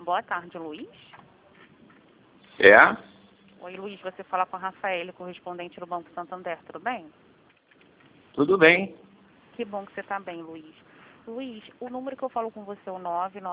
Boa tarde, Luiz. É? Oi, Luiz, você fala com a Rafaela, correspondente do Banco Santander, tudo bem? Tudo bem. Que bom que você está bem, Luiz. Luiz, o número que eu falo com você é o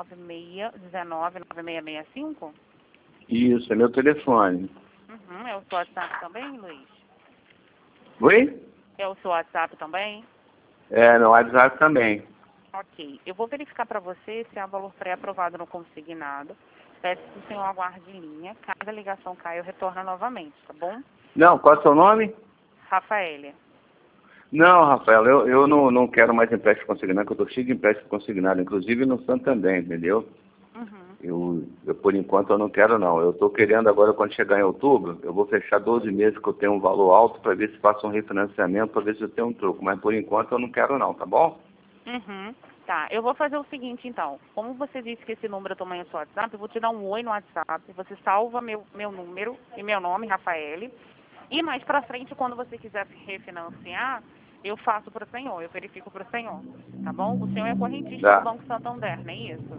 996199665? Isso, é meu telefone. É o seu WhatsApp também, Luiz? Oi? É o seu WhatsApp também? É, no WhatsApp também. Ok. Eu vou verificar para você se há valor pré-aprovado no consignado. Peço que o senhor aguarde em linha. Caso a ligação caia, eu retorno novamente, tá bom? Não, qual é o seu nome? Rafaela. Não, Rafael, eu não quero mais empréstimo consignado, porque eu estou cheio de empréstimo consignado, inclusive no Santander, entendeu? Por enquanto, eu não quero, não. Eu estou querendo agora, quando chegar em outubro, eu vou fechar 12 meses que eu tenho um valor alto para ver se faço um refinanciamento, para ver se eu tenho um troco. Mas, por enquanto, eu não quero, não, tá bom? Tá, eu vou fazer o seguinte, então. Como você disse que esse número também é seu WhatsApp, eu vou te dar um oi no WhatsApp. Você salva meu número e meu nome, Rafaele. E mais pra frente, quando você quiser refinanciar, eu faço pro senhor, eu verifico pro senhor. Tá bom? O senhor é correntista do Tá. Banco Santander, não é isso?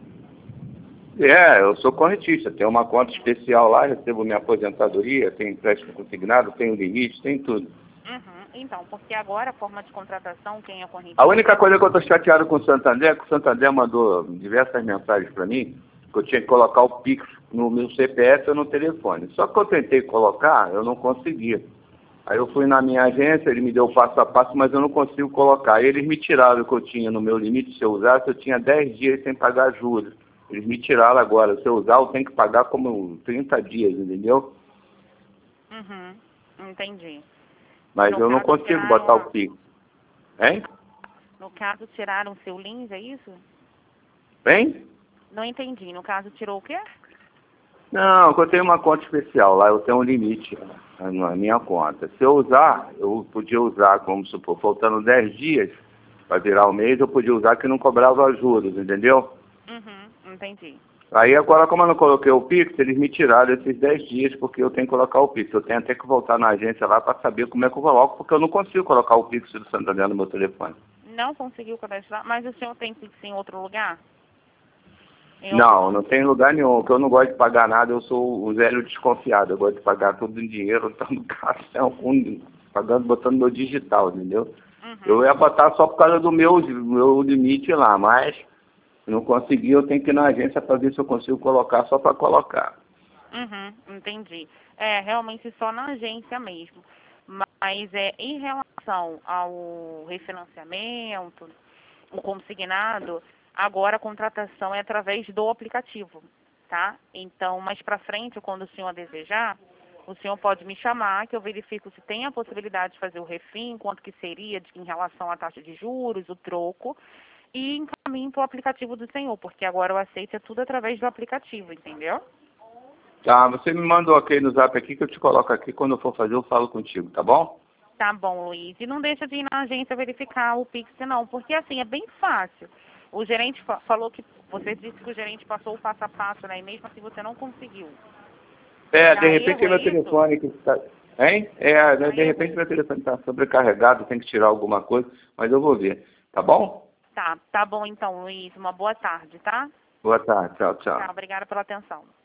É, eu sou correntista, tenho uma conta especial lá, recebo minha aposentadoria, tenho empréstimo consignado, tenho limite, tem tudo. Então, porque agora a forma de contratação, quem é correntista... A única coisa que eu estou chateado com o Santander é que o Santander mandou diversas mensagens para mim que eu tinha que colocar o Pix no meu CPF ou no telefone. Só que eu tentei colocar, eu não conseguia. Aí eu fui na minha agência, ele me deu o passo a passo, mas eu não consigo colocar. Aí eles me tiraram o que eu tinha no meu limite, se eu usasse, eu tinha 10 dias sem pagar juros. Eles me tiraram agora. Se eu usar, eu tenho que pagar como 30 dias, entendeu? Entendi. Mas No eu não caso, consigo botar o Pix. Hein? No caso, tiraram seu lins, é isso? Hein? Não entendi. No caso, tirou o quê? Não, eu tenho uma conta especial lá, eu tenho um limite na minha conta. Se eu usar, eu podia usar, como supor, faltando 10 dias para virar o mês, eu podia usar que não cobrava juros, entendeu? Entendi. Aí agora, como eu não coloquei o Pix, eles me tiraram esses 10 dias porque eu tenho que colocar o Pix. Eu tenho até que voltar na agência lá para saber como é que eu coloco, porque eu não consigo colocar o Pix do Santander no meu telefone. Não conseguiu cadastrar, mas o senhor tem Pix em outro lugar? Não tem lugar nenhum, porque eu não gosto de pagar nada, eu sou um velho desconfiado, eu gosto de pagar tudo em dinheiro, então no cartão, pagando, botando meu digital, entendeu? Eu ia botar só por causa do meu limite lá, mas não consegui, eu tenho que ir na agência para ver se eu consigo colocar só para colocar. Entendi. É, realmente só na agência mesmo. Mas em relação ao refinanciamento, o consignado, agora a contratação é através do aplicativo, tá? Então, mais para frente, quando o senhor desejar, o senhor pode me chamar, que eu verifico se tem a possibilidade de fazer o refim, quanto que seria em relação à taxa de juros, o troco, e encaminho para o aplicativo do senhor, porque agora o aceito é tudo através do aplicativo, entendeu? Tá, você me manda o ok no zap aqui que eu te coloco aqui, quando eu for fazer eu falo contigo, tá bom? Tá bom, Luiz. E não deixa de ir na agência verificar o Pix, não, porque assim, é bem fácil. O gerente falou que, você disse que o gerente passou o passo a passo, né? E mesmo assim você não conseguiu. De repente é meu telefone que está... Hein? De repente meu telefone está sobrecarregado, tem que tirar alguma coisa, mas eu vou ver, tá bom? Tá bom então, Luiz. Uma boa tarde, tá? Boa tarde, tchau, tchau. Tá, obrigada pela atenção.